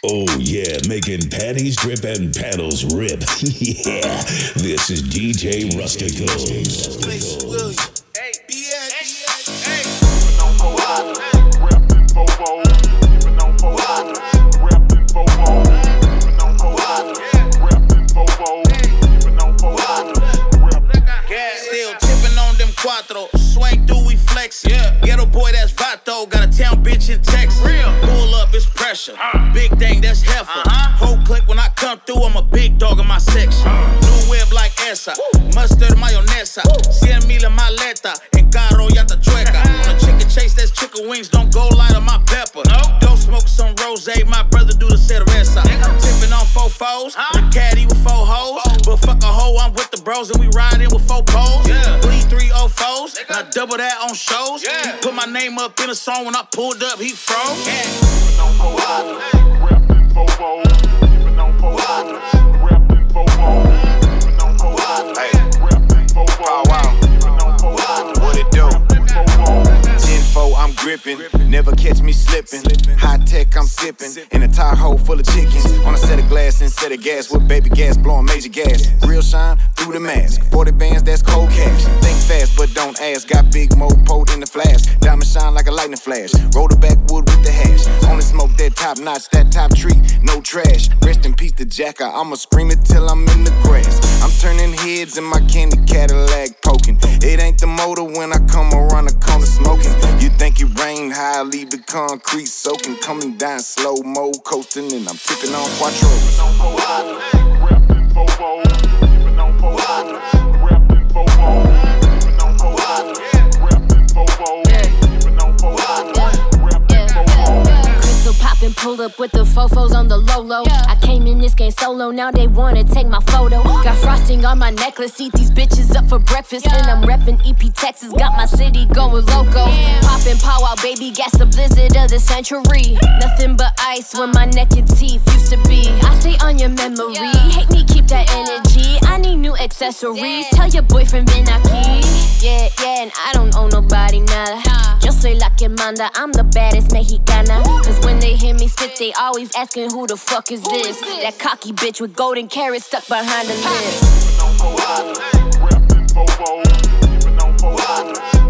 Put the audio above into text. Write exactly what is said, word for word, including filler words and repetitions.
Oh yeah, making panties drip and paddles rip. Yeah, this is D J Rustico. Hey, B X. Hey, Even on Fovo, reppin' Fovo. Even on Fovo, reppin' Fovo. Even on Fovo, reppin' Fovo. Even on Fovo, reppin'. Still tipping on them cuatro. Swing through, we flexin'. Yeah. Ghetto boy, that's Vato. Got a town bitch in Texas. Real. Pull up, it's pressure. Uh. Big thing, that's heifer. Uh-huh. Whole click when I come through, I'm a big dog in my section. Uh. New whip like esa. Woo. Mustard mayonesa. Cien mil en maleta. En carro llanta chueca. On a chicken chase, that's chicken wings. Don't go light on my pepper. No. Don't smoke some rosé. My brother do the cerveza. Tipping on four fours. Huh? The caddy with four hoes. Oh. But fuck a hoe, I'm with the bros and we riding with four poles. Yeah. Bleed three oh fours. And I double that on shows. Yeah. Put my name up in a song when I pulled up, he froze. Yeah. Even on Fovo, reppin' Fovo. Even on Fovo, reppin' Fovo. Even on Fovo, reppin' Fovo. Oh wow, Even on Fovo, what it do? Fovo. Info, I'm gripping, never catch me slipping. High tech, I'm sipping. In a Tahoe full of chickens. On a set of glass instead of gas with baby gas blowing major gas. Real shine through the mask. forty bands, that's cold cash. Think fast, but don't ask. Got big mopo in the flash. Diamond shine like a lightning flash. Roll the backwood with the hash. Only smoke that top notch, that top tree, no trash. Rest in peace to Jacka. I'ma scream it till I'm in the grass. I'm turning heads in my candy Cadillac poking. It ain't the motor when I come around the corner smoking. You think it rained high, I leave the concrete soaking. Coming down slow mo, coasting, and I'm tipping on quattro. Even on Fovo, reppin' Fovo. Even on Fovo, reppin' Fovo. Even on Fovo, reppin' Fovo. Even on Fovo, reppin' Fovo. Crystal poppin', pulled up with the fofos on the low-low. I came in this game solo, now they wanna take my photo. Got frosting on my necklace, eat these bitches up for breakfast. And I'm reppin' E P Texas, got my city going loco. Poppin' powwow, baby, gas the blizzard of the century. Nothing but ice when my neck and teeth used to be. I stay on your memory, hate me, keep that energy. I need new accessories, tell your boyfriend ven aquí. Yeah, yeah, and I don't owe nobody nada. Yo soy la que manda, I'm the baddest mexicana. Cause when they hear me spit, they always asking who the fuck is this? That cocky bitch with golden carrots stuck behind the lips. Even on Fovo, reppin' Fovo. Even on Fovo.